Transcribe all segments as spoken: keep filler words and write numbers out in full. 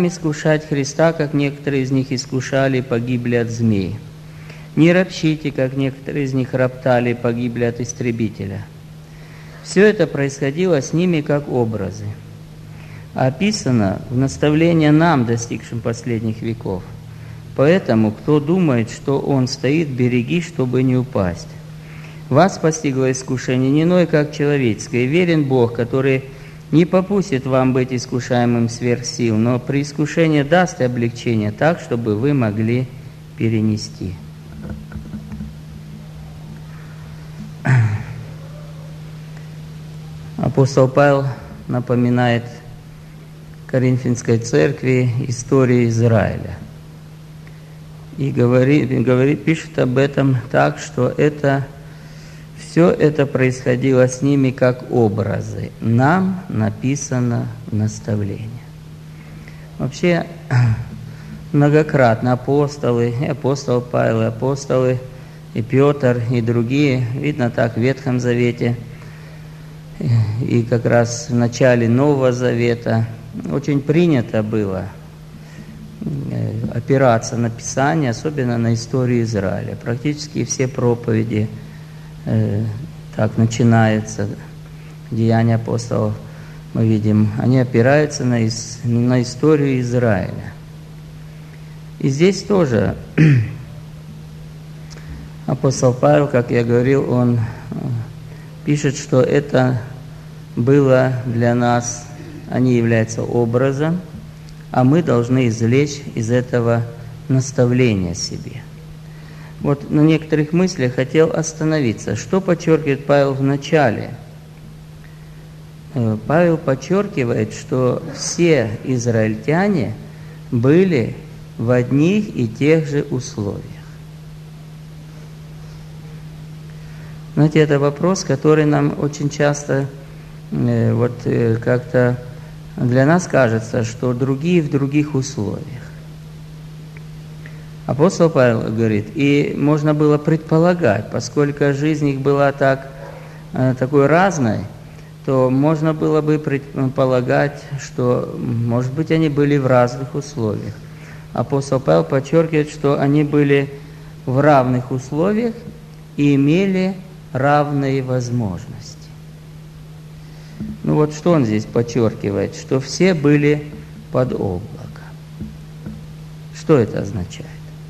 вам искушать Христа, как некоторые из них искушали и погибли от змей. Не ропщите, как некоторые из них роптали и погибли от истребителя. Все это происходило с ними как образы, описано в наставлении нам, достигшим последних веков. Поэтому, кто думает, что он стоит, береги, чтобы не упасть. Вас постигло искушение не иное, как человеческое, и верен Бог, который не попустит вам быть искушаемым сверх сил, но при искушении даст облегчение так, чтобы вы могли перенести. Апостол Павел напоминает Коринфянской церкви историю Израиля. И говорит, говорит, пишет об этом так, что это, все это происходило с ними как образы. Нам написано наставление. Вообще, многократно апостолы, и апостол Павел, и апостолы, и Петр, и другие, видно так в Ветхом Завете, и как раз в начале Нового Завета очень принято было опираться на Писание, особенно на историю Израиля. Практически все проповеди э, так начинаются, Деяния апостолов, мы видим, они опираются на, ис, на историю Израиля. И здесь тоже апостол Павел, как я говорил, он пишет, что это было для нас, они являются образом, а мы должны извлечь из этого наставление себе. Вот на некоторых мыслях хотел остановиться. Что подчеркивает Павел в начале? Павел подчеркивает, что все израильтяне были в одних и тех же условиях. Знаете, это вопрос, который нам очень часто э, вот э, как-то для нас кажется, что другие в других условиях. Апостол Павел говорит, и можно было предполагать, поскольку жизнь их была так, э, такой разной, то можно было бы предполагать, что, может быть, они были в разных условиях. Апостол Павел подчеркивает, что они были в равных условиях и имели равные возможности. Ну вот что он здесь подчеркивает, что все были под облаком. Что это означает?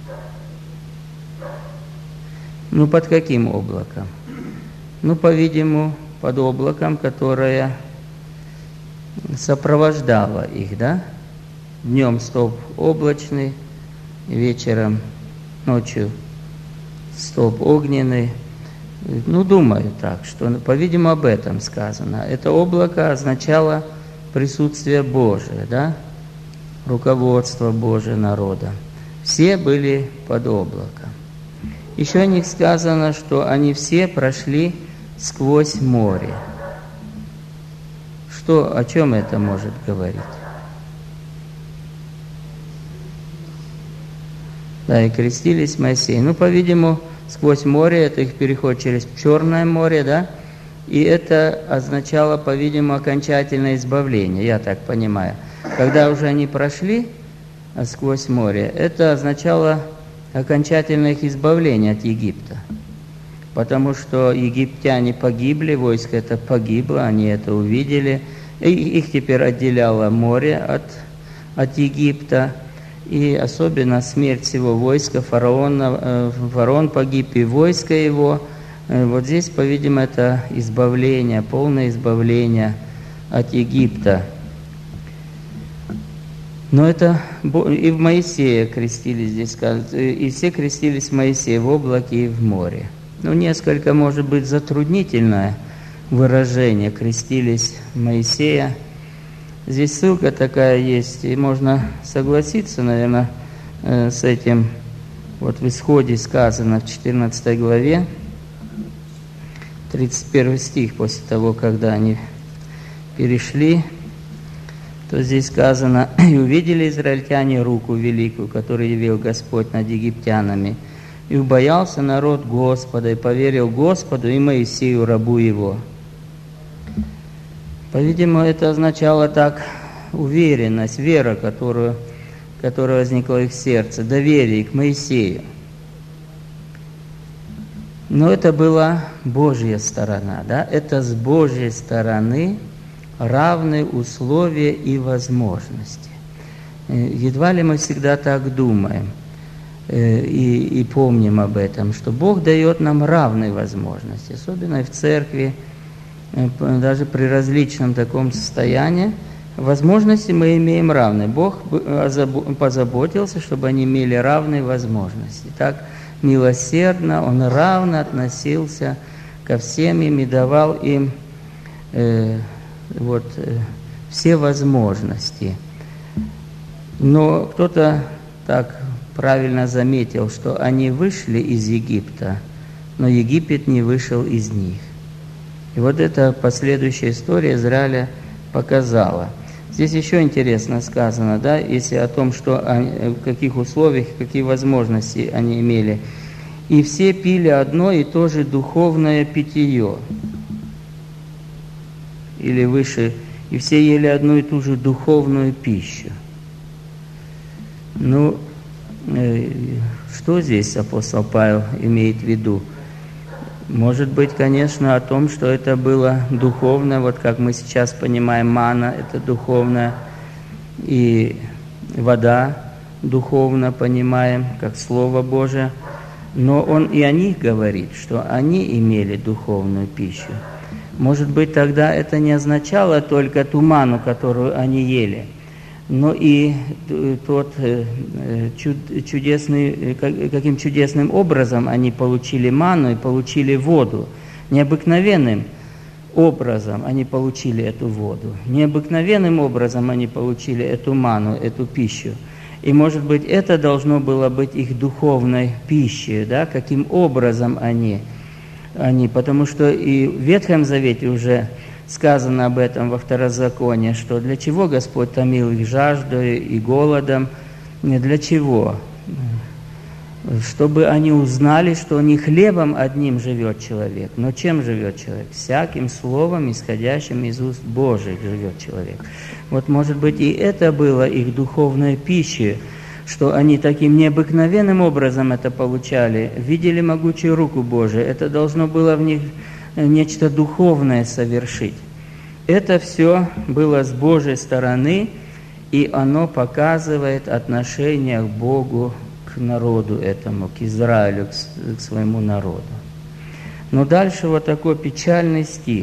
Ну под каким облаком? Ну, по-видимому, под облаком, которое сопровождало их, да? Днем столб облачный, вечером, ночью столб огненный. Ну, думаю так, что, по-видимому, об этом сказано. Это облако означало присутствие Божие, да? Руководство Божие народа. Все были под облаком. Еще о них сказано, что они все прошли сквозь море. Что, о чем это может говорить? Да, и крестились Моисей. Ну, по-видимому, сквозь море, это их переход через Черное море, да? И это означало, по-видимому, окончательное избавление, я так понимаю. Когда уже они прошли сквозь море, это означало окончательное их избавление от Египта. Потому что египтяне погибли, войско это погибло, они это увидели. И их теперь отделяло море от, от Египта. И особенно смерть всего войска, фараона, фараон погиб, и войско его. Вот здесь, по-видимому, это избавление, полное избавление от Египта. Но это и в Моисея крестились, здесь сказано, и все крестились в Моисея в облаке и в море. Ну, несколько, может быть, затруднительное выражение, крестились в Моисея. Здесь ссылка такая есть, и можно согласиться, наверное, с этим. Вот в Исходе сказано в четырнадцатой главе, тридцать первый стих, после того, когда они перешли, то здесь сказано: «И увидели израильтяне руку великую, которую явил Господь над египтянами, и убоялся народ Господа, и поверил Господу и Моисею, рабу его». По-видимому, это означало так, уверенность, вера, которую, которая возникла в их сердце, доверие к Моисею. Но это была Божья сторона, да? Это с Божьей стороны равные условия и возможности. Едва ли мы всегда так думаем и, и помним об этом, что Бог дает нам равные возможности, особенно в церкви, даже при различном таком состоянии, возможности мы имеем равные. Бог позаботился, чтобы они имели равные возможности. Так милосердно Он равно относился ко всем им и давал им э, вот, э, все возможности. Но кто-то так правильно заметил, что они вышли из Египта, но Египет не вышел из них. И вот эта последующая история Израиля показала. Здесь еще интересно сказано, да, если о том, что они, в каких условиях, какие возможности они имели. И все пили одно и то же духовное питье. Или выше, и все ели одну и ту же духовную пищу. Ну, э, что здесь апостол Павел имеет в виду? Может быть, конечно, о том, что это было духовно, вот как мы сейчас понимаем, манна – это духовно, и вода духовно понимаем, как Слово Божие. Но он и о них говорит, что они имели духовную пищу. Может быть, тогда это не означало только ту манну, которую они ели, но и тот чудесный, каким чудесным образом они получили манну и получили воду. Необыкновенным образом они получили эту воду. Необыкновенным образом они получили эту манну, эту пищу. И, может быть, это должно было быть их духовной пищей, да, каким образом они, они, потому что и в Ветхом Завете уже сказано об этом во Второзаконии, что для чего Господь томил их жаждой и голодом, для чего? Чтобы они узнали, что не хлебом одним живет человек, но чем живет человек? Всяким словом, исходящим из уст Божьих, живет человек. Вот, может быть, и это было их духовной пищей, что они таким необыкновенным образом это получали, видели могучую руку Божию, это должно было в них нечто духовное совершить. Это все было с Божьей стороны, и оно показывает отношение к Богу, к народу этому, к Израилю, к, к своему народу. Но дальше вот такой печальный стих.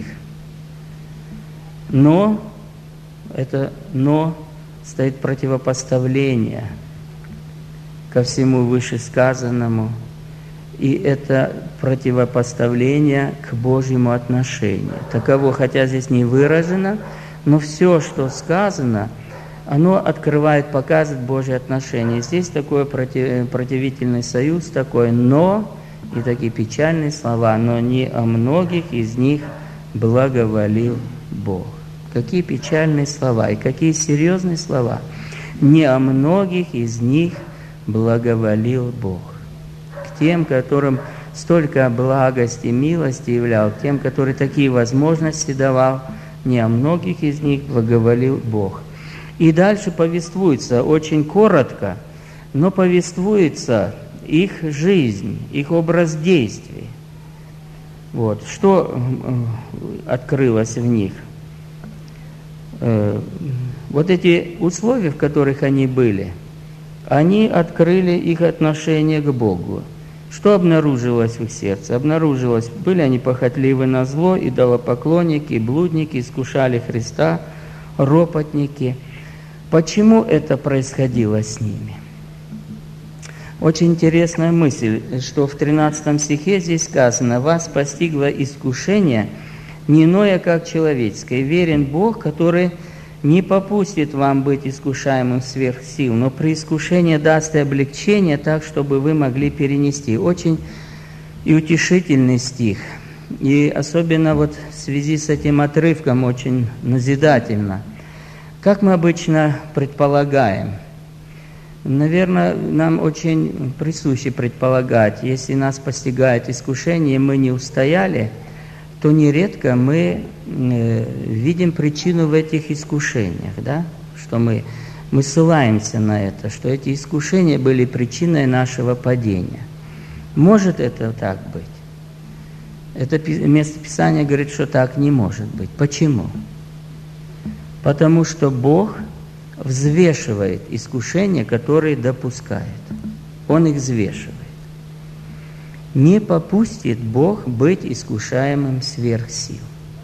Но, это «но» стоит противопоставление ко всему вышесказанному, и это противопоставление к Божьему отношению. Таково, хотя здесь не выражено, но все, что сказано, оно открывает, показывает Божье отношение. Здесь такой против, противительный союз такой, но, и такие печальные слова, но не о многих из них благоволил Бог. Какие печальные слова и какие серьезные слова. Не о многих из них благоволил Бог. К тем, которым столько благости, милости являл, тем, которые такие возможности давал, не о многих из них благоволил Бог. И дальше повествуется очень коротко, но повествуется их жизнь, их образ действий. Вот. Что открылось в них? Вот эти условия, в которых они были, они открыли их отношение к Богу. Что обнаружилось в их сердце? Обнаружилось, были они похотливы на зло, идолопоклонники, блудники, искушали Христа, ропотники. Почему это происходило с ними? Очень интересная мысль, что в тринадцатом стихе здесь сказано: «Вас постигло искушение, не иное, как человеческое. Верен Бог, который не попустит вам быть искушаемым сверх сил, но при искушении даст и облегчение так, чтобы вы могли перенести». Очень и утешительный стих. И особенно вот в связи с этим отрывком очень назидательно. Как мы обычно предполагаем? Наверное, нам очень присуще предполагать, если нас постигает искушение, и мы не устояли, то нередко мы э, видим причину в этих искушениях, да? что мы, мы ссылаемся на это, что эти искушения были причиной нашего падения. Может это так быть? Это место Писания говорит, что так не может быть. Почему? Потому что Бог взвешивает искушения, которые допускает. Он их взвешивает. Не попустит Бог быть искушаемым сверх сил.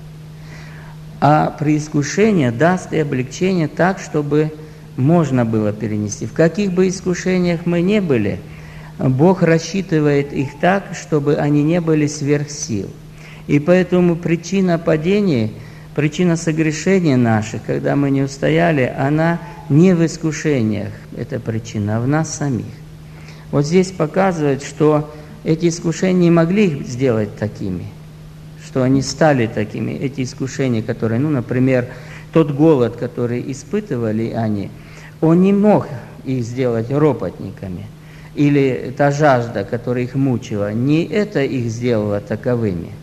А при искушении даст и облегчение так, чтобы можно было перенести. В каких бы искушениях мы ни были, Бог рассчитывает их так, чтобы они не были сверх сил. И поэтому причина падения, причина согрешения наших, когда мы не устояли, она не в искушениях, эта причина, а в нас самих. Вот здесь показывает, что эти искушения не могли их сделать такими, что они стали такими, эти искушения, которые, ну, например, тот голод, который испытывали они, он не мог их сделать ропотниками. Или та жажда, которая их мучила, не это их сделало таковыми.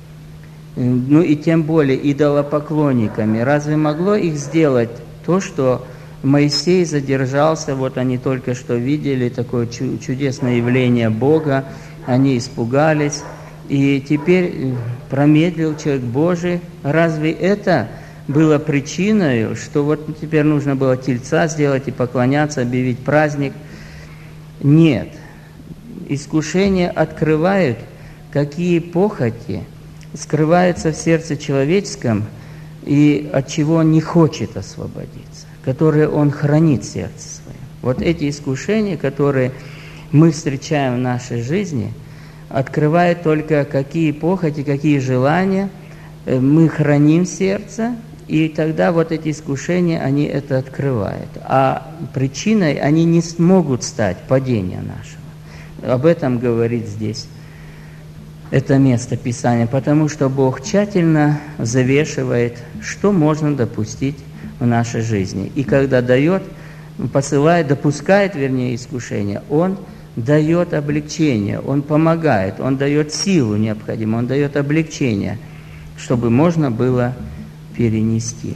Ну и тем более идолопоклонниками. Разве могло их сделать то, что Моисей задержался, вот они только что видели такое чудесное явление Бога, они испугались, и теперь промедлил человек Божий. Разве это было причиной, что вот теперь нужно было тельца сделать и поклоняться, объявить праздник? Нет. Искушения открывают, какие похоти скрываются в сердце человеческом и от чего он не хочет освободиться, которые он хранит в сердце своем. Вот эти искушения, которые мы встречаем в нашей жизни, открывают только, какие похоти, какие желания мы храним в сердце, и тогда вот эти искушения, они это открывают. А причиной они не смогут стать падения нашего. Об этом говорит здесь это место Писания, потому что Бог тщательно взвешивает, что можно допустить в нашей жизни. И когда дает, посылает, допускает, вернее, искушение, Он дает облегчение, Он помогает, Он дает силу необходимую, Он дает облегчение, чтобы можно было перенести.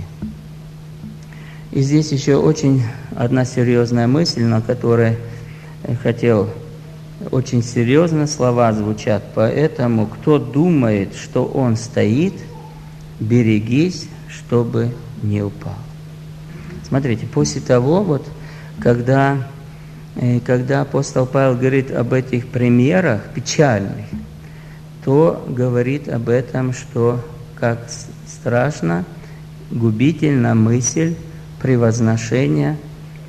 И здесь еще очень одна серьезная мысль, на которой хотел, очень серьезно слова звучат, поэтому кто думает, что он стоит, берегись, чтобы не упал. Смотрите, после того, вот, когда, когда апостол Павел говорит об этих примерах печальных, то говорит об этом, что как страшно, губительна мысль превозношения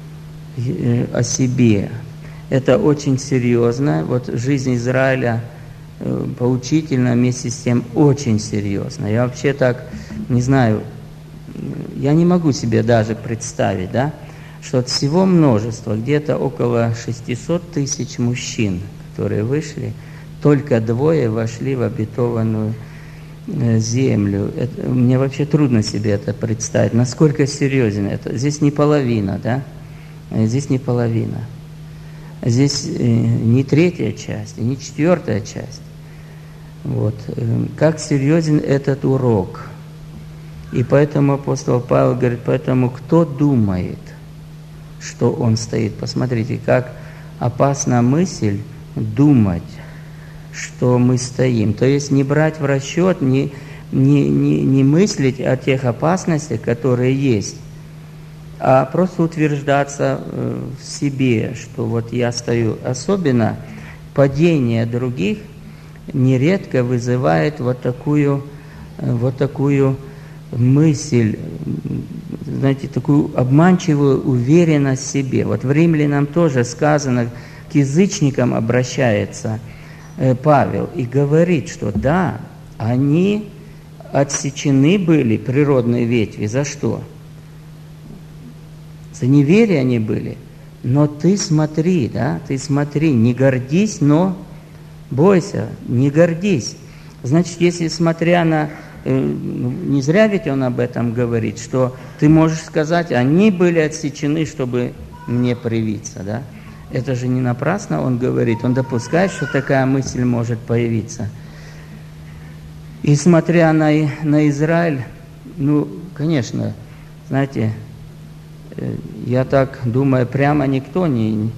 о себе. Это очень серьезно. Вот жизнь Израиля поучительна, вместе с тем очень серьезно. Я вообще так не знаю, я не могу себе даже представить, да, что от всего множества, где-то около шестьсот тысяч мужчин, которые вышли, только двое вошли в обетованную землю. Это, мне вообще трудно себе это представить, насколько серьезен это. Здесь не половина, да? Здесь не половина. Здесь не третья часть, не четвертая часть. Вот. Как серьезен этот урок. И поэтому апостол Павел говорит, поэтому кто думает, что он стоит? Посмотрите, как опасна мысль думать, что мы стоим. То есть не брать в расчет, не, не, не, не мыслить о тех опасностях, которые есть, а просто утверждаться в себе, что вот я стою. Особенно падение других нередко вызывает вот такую, вот такую мысль, знаете, такую обманчивую уверенность в себе. Вот в Римлянам тоже сказано, к язычникам обращается Павел и говорит, что да, они отсечены были, природные ветви, за что? За неверие они были. Но ты смотри, да, ты смотри, не гордись, но бойся, не гордись. Значит, если смотря на, не зря ведь он об этом говорит, что ты можешь сказать, они были отсечены, чтобы мне привиться, да? Это же не напрасно он говорит, он допускает, что такая мысль может появиться. И смотря на, на Израиль, ну, конечно, знаете, я так думаю, прямо никто не,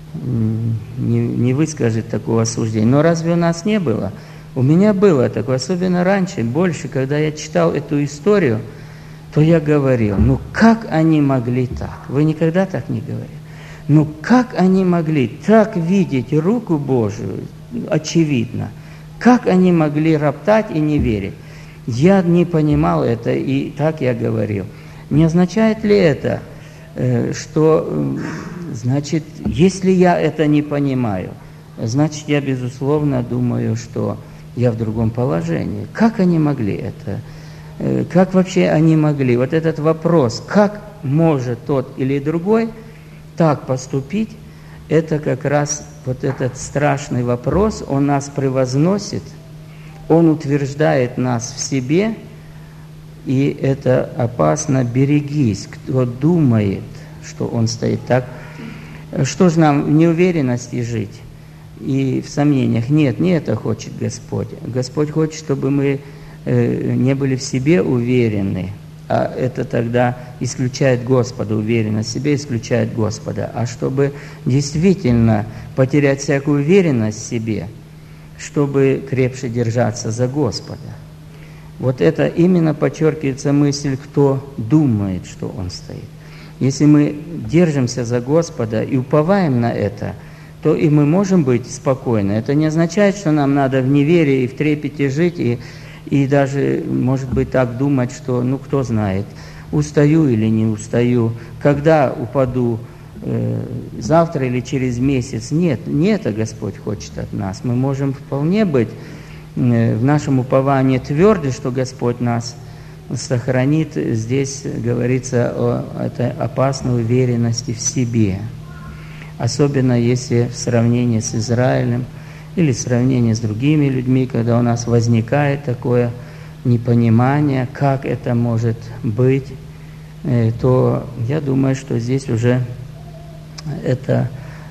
не, не выскажет такого осуждения. Но разве у нас не было? У меня было такое, особенно раньше, больше, когда я читал эту историю, то я говорил, ну как они могли так? Вы никогда так не говорили? Ну как они могли так видеть руку Божию, очевидно? Как они могли роптать и не верить? Я не понимал это, и так я говорил. Не означает ли это, что, значит, если я это не понимаю, значит, я, безусловно, думаю, что я в другом положении. Как они могли это? Как вообще они могли? Вот этот вопрос, как может тот или другой так поступить, это как раз вот этот страшный вопрос, он нас превозносит, он утверждает нас в себе, и это опасно. Берегись, кто думает, что он стоит так. Что же нам в неуверенности жить и в сомнениях? Нет, не это хочет Господь. Господь хочет, чтобы мы э, не были в себе уверены, а это тогда исключает Господа, уверенность в себе исключает Господа. А чтобы действительно потерять всякую уверенность в себе, чтобы крепче держаться за Господа. Вот это именно подчеркивается мысль, кто думает, что он стоит. Если мы держимся за Господа и уповаем на это, то и мы можем быть спокойны. Это не означает, что нам надо в неверии и в трепете жить, и, и даже, может быть, так думать, что, ну, кто знает, устаю или не устаю, когда упаду, э, завтра или через месяц. Нет, не это Господь хочет от нас. Мы можем вполне быть э, в нашем уповании тверды, что Господь нас сохранит. Здесь говорится о этой опасной уверенности в себе. Особенно если в сравнении с Израилем или в сравнении с другими людьми, когда у нас возникает такое непонимание, как это может быть, то я думаю, что здесь уже это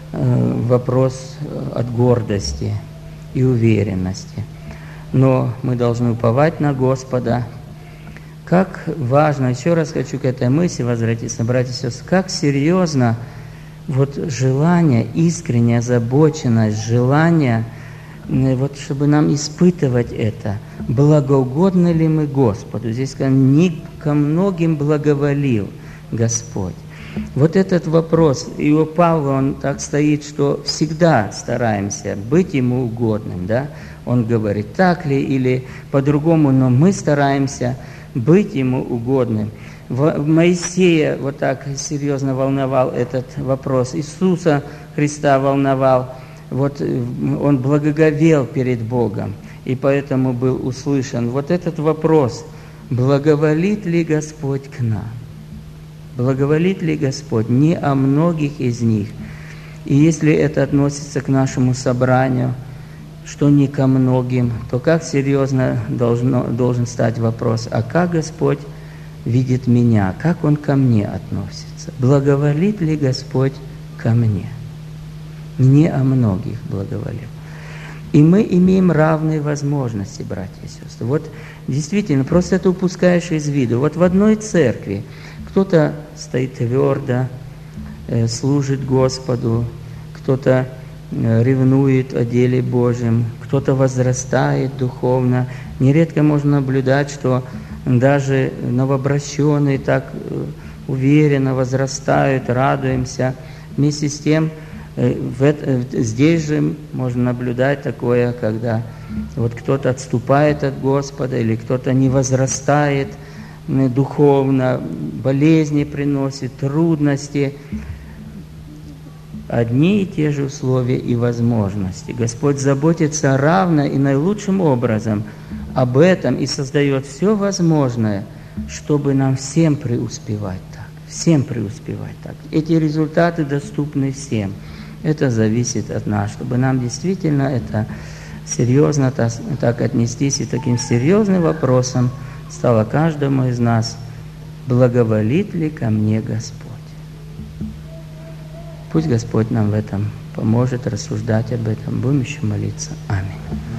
вопрос от гордости и уверенности. Но мы должны уповать на Господа. Как важно, еще раз хочу к этой мысли возвратиться, братья и сестры, как серьезно вот желание, искренняя озабоченность, желание, вот чтобы нам испытывать это, благоугодны ли мы Господу. Здесь сказано, не ко многим благоволил Господь. Вот этот вопрос, и у Павла он так стоит, что всегда стараемся быть Ему угодным, да? Он говорит, так ли или по-другому, но мы стараемся быть Ему угодным. Моисея вот так серьезно волновал этот вопрос, Иисуса Христа волновал, вот он благоговел перед Богом, и поэтому был услышан. Вот этот вопрос, благоволит ли Господь к нам? Благоволит ли Господь? Не о многих из них. И если это относится к нашему собранию, что не ко многим, то как серьезно должно, должен стать вопрос, а как Господь видит меня, как Он ко мне относится? Благоволит ли Господь ко мне? Не о многих благоволил. И мы имеем равные возможности, братья и сестры. Вот действительно, просто это упускаешь из виду. Вот в одной церкви кто-то стоит твердо, э, служит Господу, кто-то э, ревнует о деле Божьем, кто-то возрастает духовно. Нередко можно наблюдать, что даже новообращенные так э, уверенно возрастают, радуемся. Вместе с тем, э, в это, здесь же можно наблюдать такое, когда вот кто-то отступает от Господа, или кто-то не возрастает духовно, болезни приносит, трудности. Одни и те же условия и возможности. Господь заботится равно и наилучшим образом об этом и создает все возможное, чтобы нам всем преуспевать так. Всем преуспевать так. Эти результаты доступны всем. Это зависит от нас, чтобы нам действительно это серьезно так, так отнестись и таким серьезным вопросом стало каждому из нас, благоволит ли ко мне Господь? Пусть Господь нам в этом поможет рассуждать об этом. Будем еще молиться. Аминь.